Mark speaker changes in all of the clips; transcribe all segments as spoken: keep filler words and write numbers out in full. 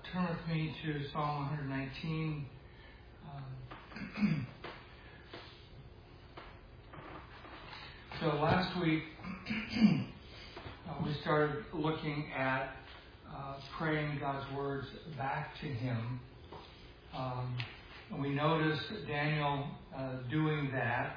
Speaker 1: turn with me to Psalm one nineteen. Um, so last week uh, we started looking at uh, praying God's words back to Him. Um, and we noticed Daniel uh, doing that.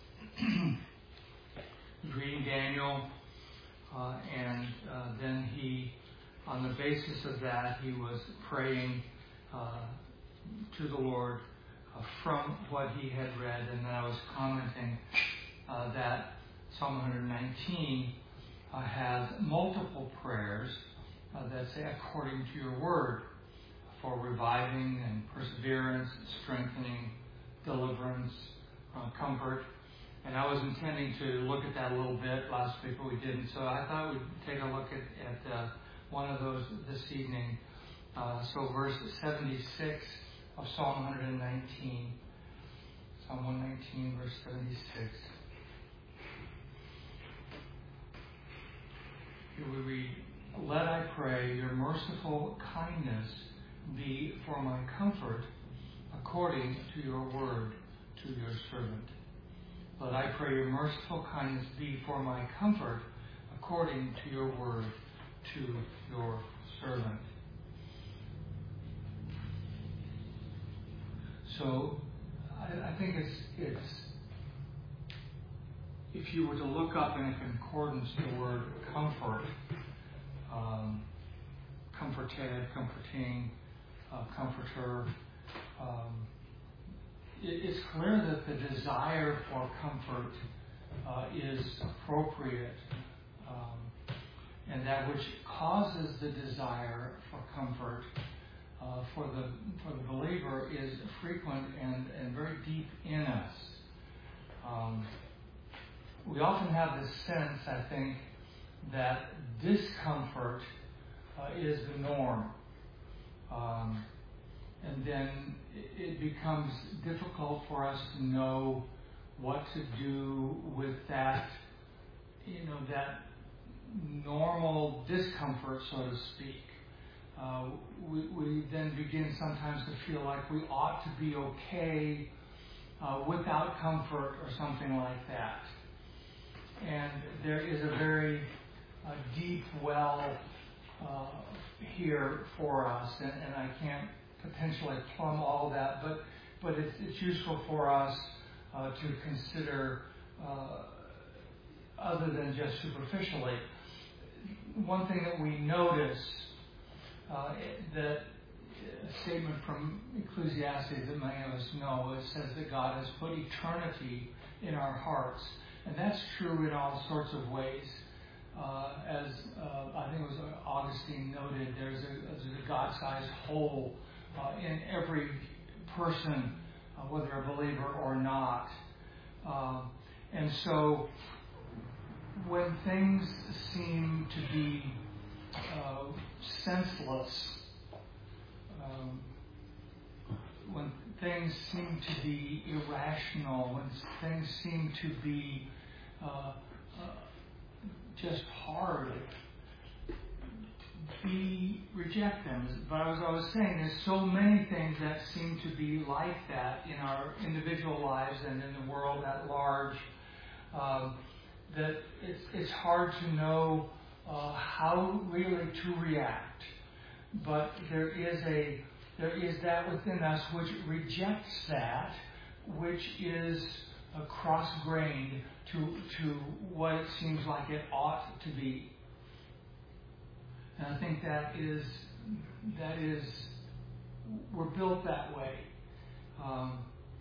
Speaker 1: He's reading Daniel, uh, and uh, then he, on the basis of that, he was praying uh, to the Lord uh, from what he had read. And then I was commenting uh, that Psalm one nineteen uh, has multiple prayers uh, that say, according to your word, for reviving and perseverance, strengthening, deliverance, uh, comfort. And I was intending to look at that a little bit last week, but we didn't. So I thought we'd take a look at, at uh, one of those this evening. Uh, so verse seventy-six of Psalm one nineteen. Psalm one nineteen, verse seventy-six. Here we read, "Let, I pray, your merciful kindness be for my comfort, according to your word to your servant." Let, I pray, your merciful kindness be for my comfort, according to your word to your servant. So, I, I think it's, it's, if you were to look up in a concordance the word comfort, um, comforted, comforting, uh, comforter, um, it's clear that the desire for comfort uh, is appropriate, um, and that which causes the desire for comfort uh, for the for the believer is frequent and, and very deep in us. Um, we often have this sense, I think, that discomfort uh, is the norm. Um, And then it becomes difficult for us to know what to do with that, you know, that normal discomfort, so to speak. Uh, we, we then begin sometimes to feel like we ought to be okay uh, without comfort or something like that. And there is a very uh, deep well uh, here for us, and, and I can't potentially plumb all that, but but it's, it's useful for us uh, to consider uh, other than just superficially. One thing that we notice, uh, that a statement from Ecclesiastes that many of us know, it says that God has put eternity in our hearts, and that's true in all sorts of ways. Uh, as uh, I think it was Augustine noted, there's a, there's a God-sized hole Uh, in every person, uh, whether a believer or not. Uh, and so when things seem to be uh, senseless, um, when things seem to be irrational, when things seem to be uh, uh, just hard, we reject them. But as I was saying, there's so many things that seem to be like that in our individual lives and in the world at large, um, that it's, it's hard to know uh, how really to react. But there is a there is that within us which rejects that, which is uh, cross-grained to to what it seems like it ought to be. And I think that is, that is, we're built that way. Um,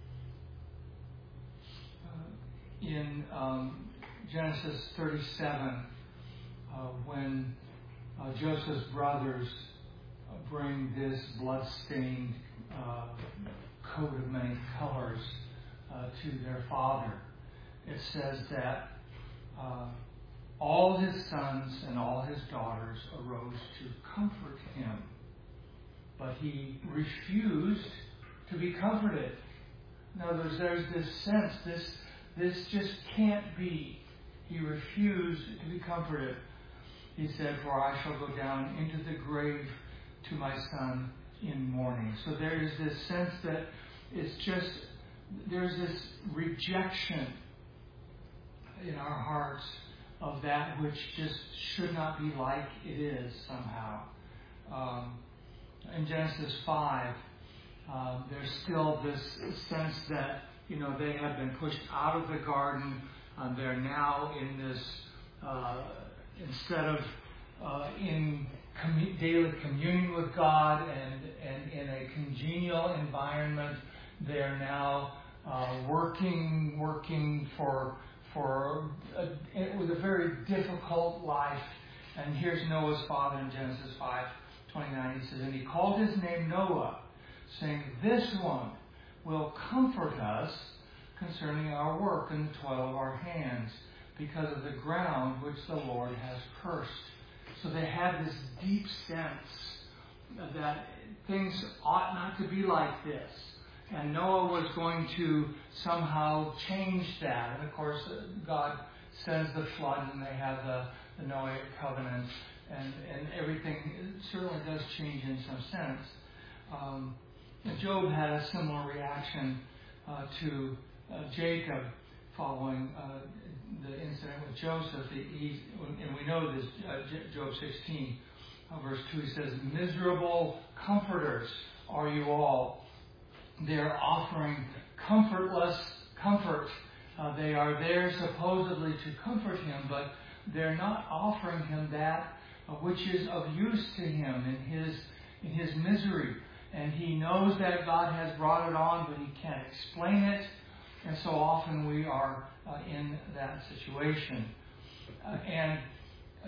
Speaker 1: uh, in um, Genesis thirty-seven, uh, when uh, Joseph's brothers uh, bring this blood-stained uh, coat of many colors uh, to their father, it says that Uh, all his sons and all his daughters arose to comfort him, but he refused to be comforted. In other words, there's this sense, this this just can't be. He refused to be comforted. He said, "For I shall go down into the grave to my son in mourning. So there is this sense that it's just, there's this rejection in our hearts of that which just should not be like it is somehow. Um, in Genesis five, um, there's still this sense that, you know, they have been pushed out of the garden. Um, they're now in this, uh, instead of uh, in commu- daily communion with God and, and in a congenial environment, they're now uh, working, working for for a, with a very difficult life. And here's Noah's father in Genesis five twenty-nine. He says, "And he called his name Noah, saying, 'This one will comfort us concerning our work and the toil of our hands, because of the ground which the Lord has cursed.'" So they had this deep sense that things ought not to be like this. And Noah was going to somehow change that. And of course, God sends the flood, and they have the, the Noahic covenant, and, and everything certainly does change in some sense. Um, Job had a similar reaction uh, to uh, Jacob following uh, the incident with Joseph. He, he, and we know this, uh, Job sixteen, uh, verse two, he says, "Miserable comforters are you all." They're offering comfortless comfort. Uh, they are there supposedly to comfort him, but they're not offering him that uh, which is of use to him in his in his misery. And he knows that God has brought it on, but he can't explain it. And so often we are uh, in that situation. Uh, and uh,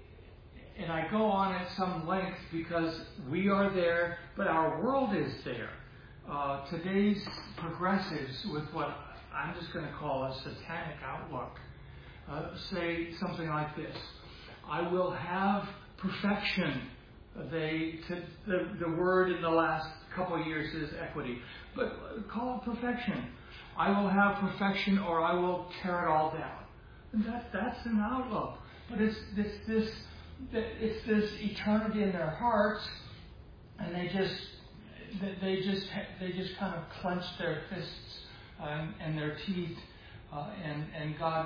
Speaker 1: and I go on at some length because we are there, but our world is there. Uh, today's progressives, with what I'm just going to call a satanic outlook, uh, say something like this: "I will have perfection." They to, the the word in the last couple of years is equity, but call it perfection. "I will have perfection, or I will tear it all down." And that that's an outlook, but it's this this it's this eternity in their hearts, and they just. They just they just kind of clench their fists uh, and their teeth, uh, and and God,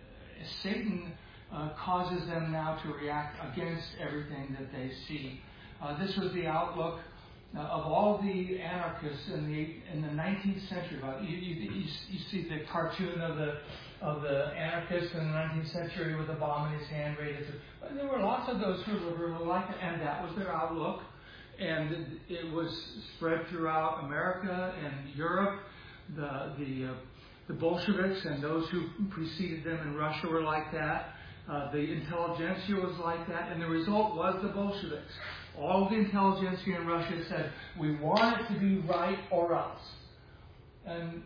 Speaker 1: Satan uh, causes them now to react against everything that they see. Uh, this was the outlook uh, of all the anarchists in the in the nineteenth century. About you, you, you, you see the cartoon of the of the anarchists in the nineteenth century with a bomb in his hand, ready to. But there were lots of those who were like it, and that was their outlook. And it was spread throughout America and Europe. The the uh, the Bolsheviks and those who preceded them in Russia were like that. Uh, the intelligentsia was like that, and the result was the Bolsheviks. All the intelligentsia in Russia said, "We want it to be right or else," and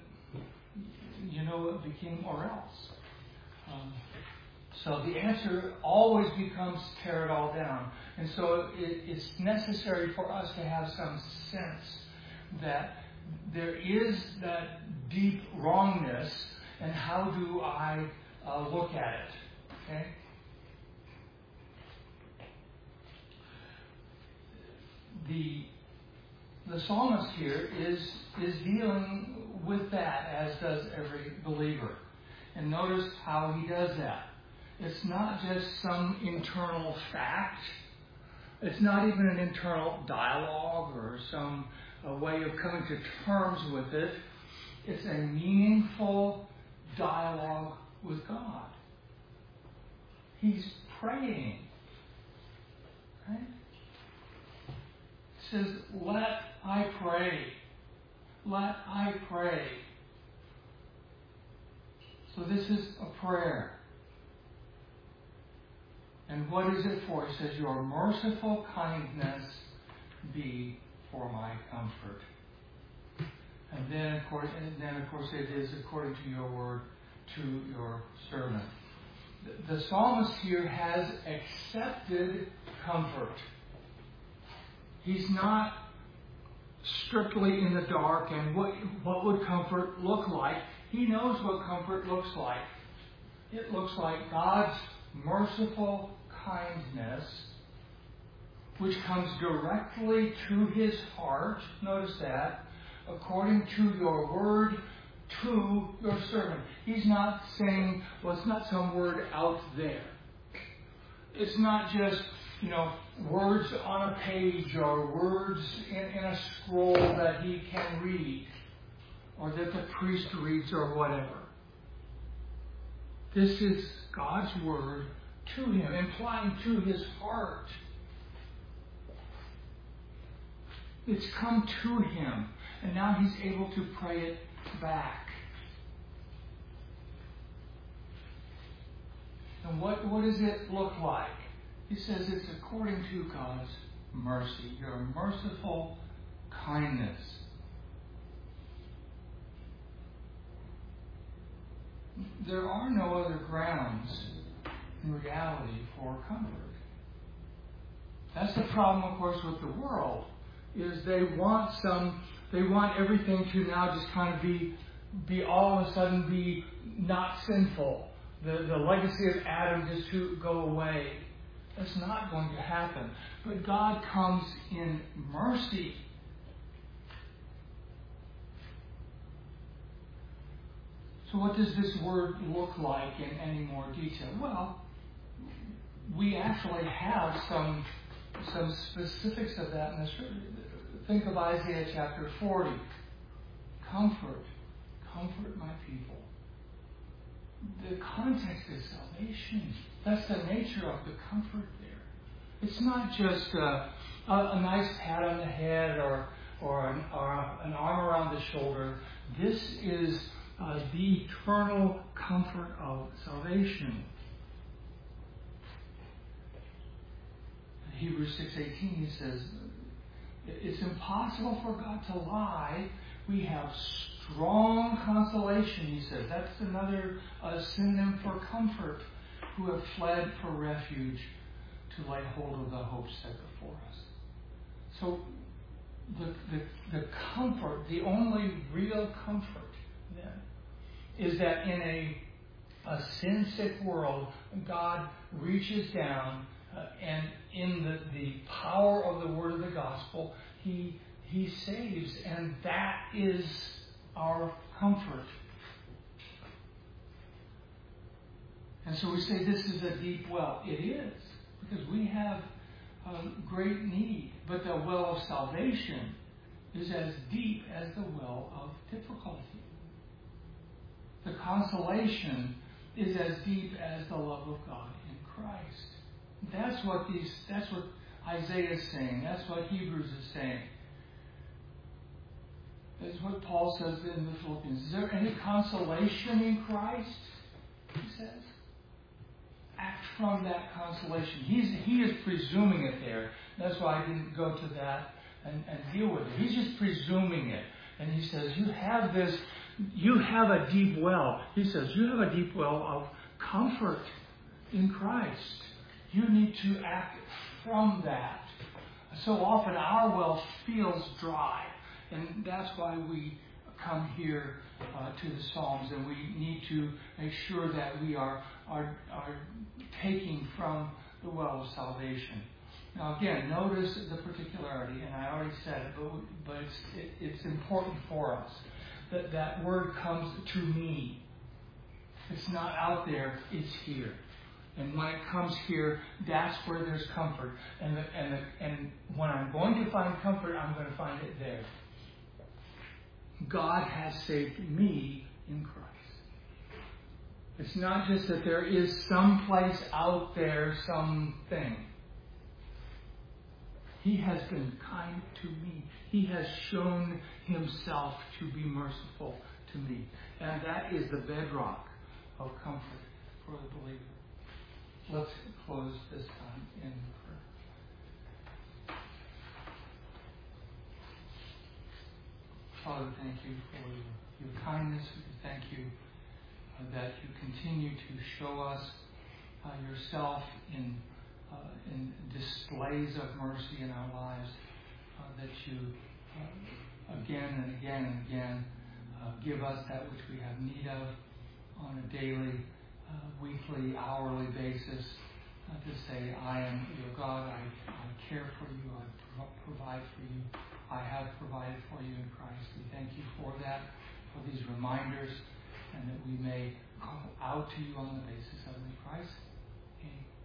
Speaker 1: you know it became or else. Um, So the answer always becomes tear it all down. And so it, it's necessary for us to have some sense that there is that deep wrongness, and how do I uh, look at it? Okay? The the psalmist here is is dealing with that, as does every believer. And notice how he does that. It's not just some internal fact. It's not even an internal dialogue or some a way of coming to terms with it. It's a meaningful dialogue with God. He's praying. Right? He says, "Let I pray. Let I pray." So this is a prayer. And what is it for? He says, "Your merciful kindness be for my comfort." And then, of course, and then of course, it is according to your word to your servant. The, the psalmist here has accepted comfort. He's not strictly in the dark. And what what would comfort look like? He knows what comfort looks like. It looks like God's merciful kindness which comes directly to his heart. Notice that. According to your word, to your servant. He's not saying, well, it's not some word out there. It's not just, you know, words on a page or words in, in a scroll that he can read or that the priest reads or whatever. This is God's word to him, implying to his heart. It's come to him, and now he's able to pray it back. And what, what does it look like? He says it's according to God's mercy, your merciful kindness. There are no other grounds in reality for comfort. That's the problem, of course, with the world, is they want some, they want everything to now just kind of be, be all of a sudden be not sinful. The, the legacy of Adam just to go away. That's not going to happen. But God comes in mercy. So what does this word look like in any more detail? Well, we actually have some, some specifics of that in the scripture. Think of Isaiah chapter forty. Comfort, comfort my people. The context is salvation. That's the nature of the comfort there. It's not just a, a, a nice pat on the head or, or, an, or an arm around the shoulder. This is uh, the eternal comfort of salvation. In Hebrews six eighteen, he says, it's impossible for God to lie. We have strong consolation, he says. That's another uh, synonym for comfort, who have fled for refuge to lay hold of the hope set before us. So the, the, the comfort, the only real comfort then, is that in a, a sin-sick world, God reaches down uh, and in the, the power of the word of the gospel, he, he saves, and that is our comfort. And so we say this is a deep well. It is, because we have um, great need. But the well of salvation is as deep as the well of difficulty. The consolation is as deep as the love of God in Christ. That's what these. That's what Isaiah is saying. That's what Hebrews is saying. That's what Paul says in the Philippians. Is there any consolation in Christ? He says. Act from that consolation. He's, he is presuming it there. That's why I didn't go to that and, and deal with it. He's just presuming it. And he says, you have this, you have a deep well. He says, you have a deep well of comfort in Christ. You need to act from that. So often our well feels dry. And that's why we come here uh, to the Psalms, and we need to make sure that we are, are, are taking from the well of salvation. Now again, notice the particularity, and I already said it, but, but it's, it, it's important for us that that word comes to me. It's not out there, it's here. And when it comes here, that's where there's comfort. And, the, and, the, and when I'm going to find comfort, I'm going to find it there. God has saved me in Christ. It's not just that there is some place out there, something. He has been kind to me. He has shown himself to be merciful to me. And that is the bedrock of comfort for the believer. Let's close this time in prayer. Father, thank you for your, your kindness. We thank you uh, that you continue to show us uh, yourself in, uh, in displays of mercy in our lives, uh, that you uh, again and again and again uh, give us that which we have need of on a daily, uh, weekly, hourly basis. uh, to say, I am your God, I, I care for you, I pro- provide for you, I have provided for you in Christ. We thank you for that, for these reminders, and that we may call out to you on the basis of it in Christ. Amen.